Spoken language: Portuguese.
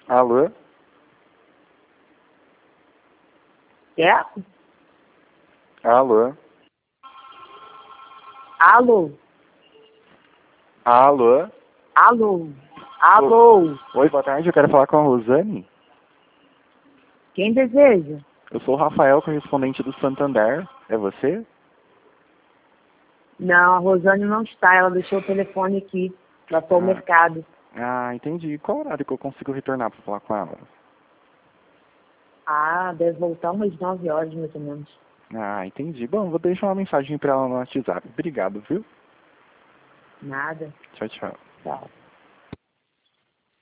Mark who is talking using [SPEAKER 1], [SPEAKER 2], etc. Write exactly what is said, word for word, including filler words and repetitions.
[SPEAKER 1] Alô?
[SPEAKER 2] É?
[SPEAKER 1] Alô?
[SPEAKER 2] Alô?
[SPEAKER 1] Alô?
[SPEAKER 2] Alô? Alô?
[SPEAKER 1] Oi, boa tarde, eu quero falar com a Rosane.
[SPEAKER 2] Quem deseja?
[SPEAKER 1] Eu sou o Rafael, correspondente do Santander. É você?
[SPEAKER 2] Não, a Rosane não está, ela deixou o telefone aqui. Ela foi ao
[SPEAKER 1] Ah,
[SPEAKER 2] mercado.
[SPEAKER 1] ah, entendi. Qual horário que eu consigo retornar para falar com ela?
[SPEAKER 2] Ah, deve voltar umas nove horas, mais ou menos.
[SPEAKER 1] Ah, entendi. Bom, vou deixar uma mensagem para ela no WhatsApp. Obrigado, viu?
[SPEAKER 2] Nada.
[SPEAKER 1] Tchau, tchau.
[SPEAKER 2] Tchau.